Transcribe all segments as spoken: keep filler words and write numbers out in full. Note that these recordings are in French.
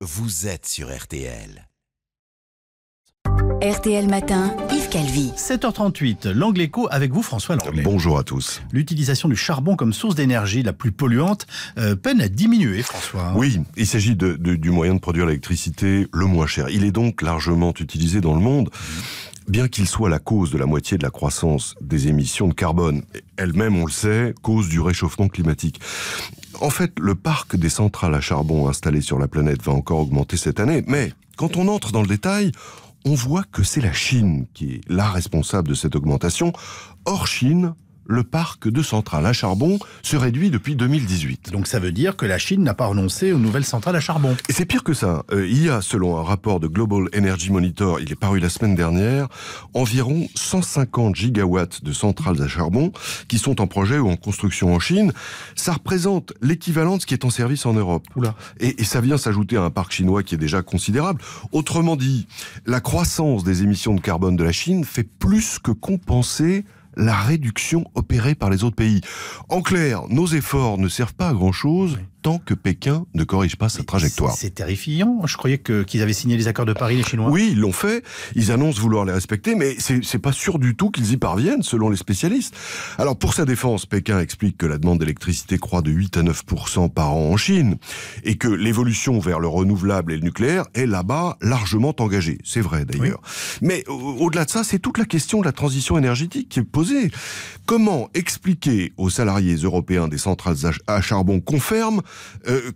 Vous êtes sur R T L. R T L Matin, Yves Calvi. sept heures trente-huit, l'Angle Écho avec vous François Langlais. Bonjour à tous. L'utilisation du charbon comme source d'énergie la plus polluante euh, peine à diminuer, François. Oui, il s'agit de, de, du moyen de produire l'électricité le moins cher. Il est donc largement utilisé dans le monde. Bien qu'il soit la cause de la moitié de la croissance des émissions de carbone, elle-même, on le sait, cause du réchauffement climatique. En fait, le parc des centrales à charbon installées sur la planète va encore augmenter cette année, mais quand on entre dans le détail, on voit que c'est la Chine qui est la responsable de cette augmentation. Hors Chine, le parc de centrales à charbon se réduit depuis deux mille dix-huit. Donc ça veut dire que la Chine n'a pas renoncé aux nouvelles centrales à charbon. Et c'est pire que ça. Euh, il y a, selon un rapport de Global Energy Monitor, il est paru la semaine dernière, environ cent cinquante gigawatts de centrales à charbon qui sont en projet ou en construction en Chine. Ça représente l'équivalent de ce qui est en service en Europe. Oula. Et, et ça vient s'ajouter à un parc chinois qui est déjà considérable. Autrement dit, la croissance des émissions de carbone de la Chine fait plus que compenser la réduction opérée par les autres pays. En clair, nos efforts ne servent pas à grand-chose oui. tant que Pékin ne corrige pas sa Mais trajectoire. C'est terrifiant. Je croyais que, qu'ils avaient signé les accords de Paris, les Chinois. Oui, ils l'ont fait. Ils annoncent vouloir les respecter, mais c'est, c'est pas sûr du tout qu'ils y parviennent, selon les spécialistes. Alors, pour sa défense, Pékin explique que la demande d'électricité croît de huit à neuf pour cent par an en Chine et que l'évolution vers le renouvelable et le nucléaire est là-bas largement engagée. C'est vrai, d'ailleurs. Oui. Mais au-delà de ça, c'est toute la question de la transition énergétique qui est posée. Comment expliquer aux salariés européens des centrales à charbon qu'on ferme euh,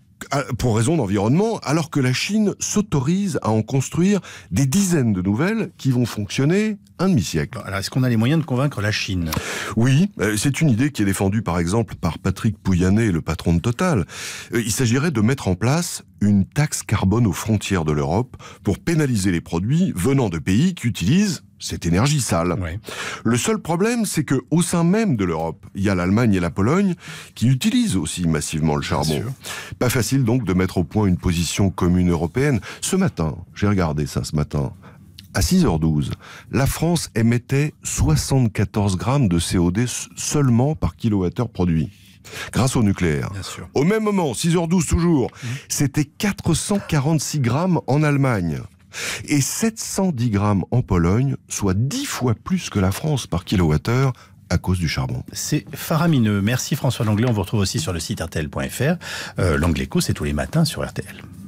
pour raison d'environnement, alors que la Chine s'autorise à en construire des dizaines de nouvelles qui vont fonctionner un demi-siècle. Alors, est-ce qu'on a les moyens de convaincre la Chine ? Oui, c'est une idée qui est défendue par exemple par Patrick Pouyanné, le patron de Total. Il s'agirait de mettre en place une taxe carbone aux frontières de l'Europe pour pénaliser les produits venant de pays qui utilisent cette énergie sale. Ouais. Le seul problème, c'est que au sein même de l'Europe, il y a l'Allemagne et la Pologne qui utilisent aussi massivement le charbon. Pas facile donc de mettre au point une position commune européenne. Ce matin, j'ai regardé ça ce matin, à six heures douze, la France émettait soixante-quatorze grammes de C O deux seulement par kilowattheure produit. Grâce au nucléaire. Bien sûr. Au même moment, six heures douze toujours, mmh. c'était quatre cent quarante-six grammes en Allemagne. Et sept cent dix grammes en Pologne, soit dix fois plus que la France par kilowattheure à cause du charbon. C'est faramineux. Merci François Langlais. On vous retrouve aussi sur le site R T L point F R. Euh, L'Angle Écho, c'est tous les matins sur R T L.